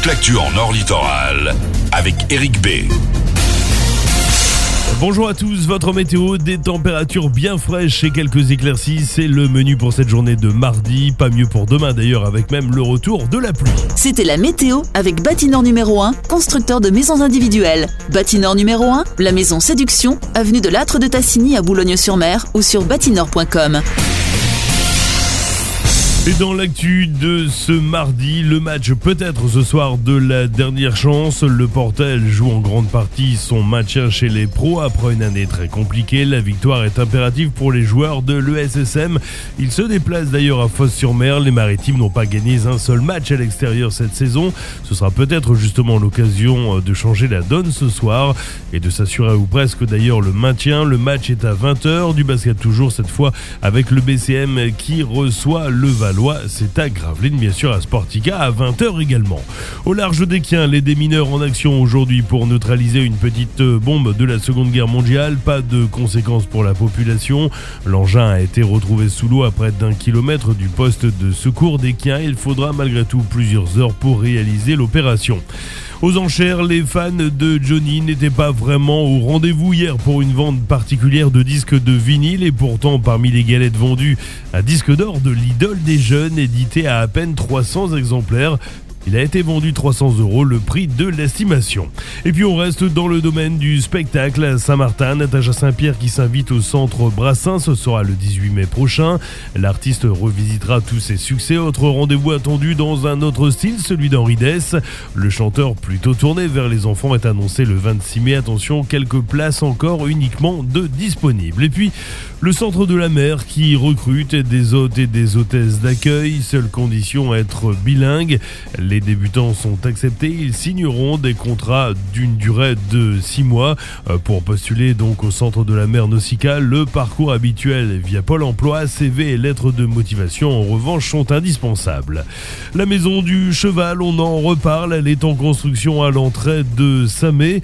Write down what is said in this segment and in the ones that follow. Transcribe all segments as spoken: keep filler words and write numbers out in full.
toute l'actu en Nord Littoral avec Eric B. Bonjour à tous, votre météo, des températures bien fraîches et quelques éclaircies, c'est le menu pour cette journée de mardi, pas mieux pour demain d'ailleurs avec même le retour de la pluie. C'était la météo avec Bâtinor numéro un, constructeur de maisons individuelles. Bâtinor numéro un, la maison Séduction, avenue de l'Âtre de Tassigny à Boulogne-sur-Mer ou sur bâtinor point com. Et dans l'actu de ce mardi, le match peut-être ce soir de la dernière chance. Le Portel joue en grande partie son maintien chez les pros après une année très compliquée. La victoire est impérative pour les joueurs de l'E S S M. Ils se déplacent d'ailleurs à Fos-sur-Mer. Les Maritimes n'ont pas gagné un seul match à l'extérieur cette saison. Ce sera peut-être justement l'occasion de changer la donne ce soir et de s'assurer ou presque d'ailleurs le maintien. Le match est à vingt heures, du basket toujours cette fois avec le B C M qui reçoit le Val. C'est à Gravelines, bien sûr, à Sportica, à vingt heures également. Au large d'Équien, les démineurs en action aujourd'hui pour neutraliser une petite bombe de la Seconde Guerre mondiale. Pas de conséquences pour la population. L'engin a été retrouvé sous l'eau à près d'un kilomètre du poste de secours d'Équien. Il faudra malgré tout plusieurs heures pour réaliser l'opération. Aux enchères, les fans de Johnny n'étaient pas vraiment au rendez-vous hier pour une vente particulière de disques de vinyle et pourtant parmi les galettes vendues, un disque d'or de l'idole des jeunes édité à à peine trois cents exemplaires. Il a été vendu trois cents euros, le prix de l'estimation. Et puis on reste dans le domaine du spectacle à Saint-Martin. Natacha Saint-Pierre qui s'invite au centre Brassin, ce sera le dix-huit mai prochain. L'artiste revisitera tous ses succès. Autre rendez-vous attendu dans un autre style, celui d'Henri Dess. Le chanteur plutôt tourné vers les enfants est annoncé le vingt-six mai. Attention, quelques places encore uniquement de disponibles. Et puis le centre de la mer qui recrute des hôtes et des hôtesses d'accueil. Seule condition, être bilingue. Les Les débutants sont acceptés, ils signeront des contrats d'une durée de six mois. Pour postuler donc au centre de la mer Nausicaa, le parcours habituel via Pôle emploi, C V et lettres de motivation en revanche sont indispensables. La maison du cheval, on en reparle, elle est en construction à l'entrée de Samé.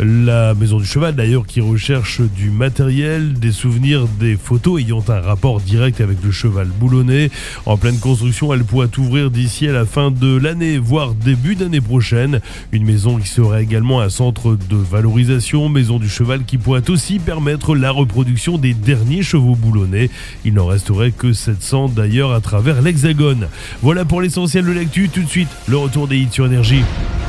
La maison du cheval d'ailleurs qui recherche du matériel, des souvenirs, des photos ayant un rapport direct avec le cheval boulonnais. En pleine construction, elle pourrait ouvrir d'ici à la fin de l'année, voire début d'année prochaine. Une maison qui serait également un centre de valorisation, maison du cheval qui pourrait aussi permettre la reproduction des derniers chevaux boulonnais. Il n'en resterait que sept cents d'ailleurs à travers l'Hexagone. Voilà pour l'essentiel de l'actu. Tout de suite, le retour des hits sur Énergie.